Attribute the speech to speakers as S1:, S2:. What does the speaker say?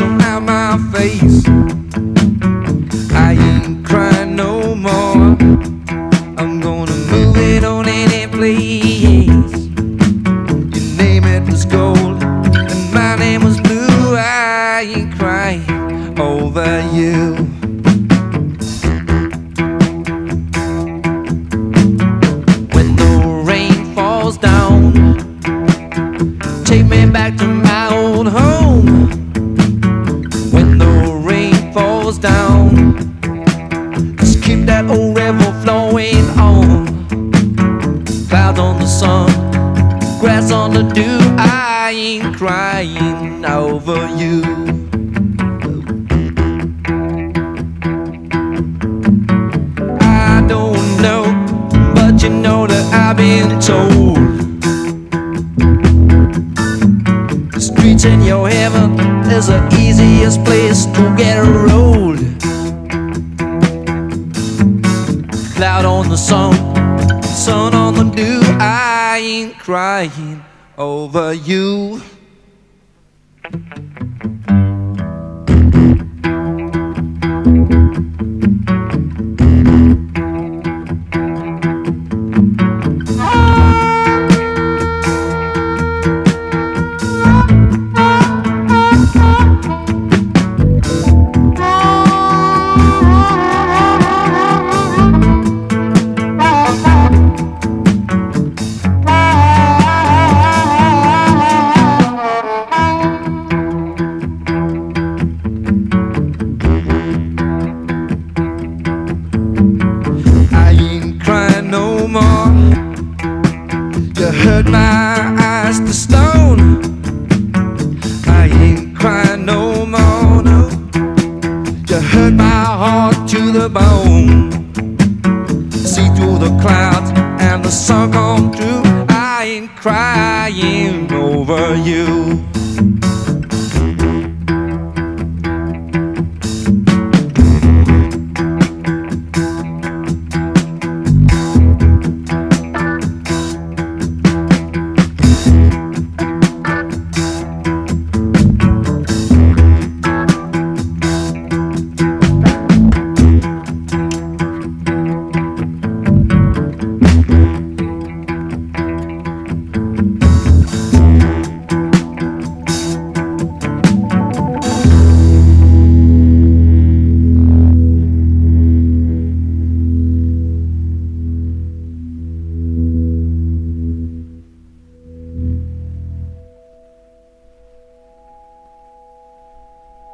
S1: out my face. I ain't crying no more. I'm gonna move it on any place. Your name it was gold and my name was blue. I ain't crying over you. When the rain falls down, take me back to my old home. When the rain falls down, just keep that old river flowing on. Clouds on the sun, grass on the dew. I ain't crying over you. I don't know, but you know that I've been told the streets in your heaven is the easiest place to get rolled. Cloud on the sun, sun on the dew. I ain't crying over you.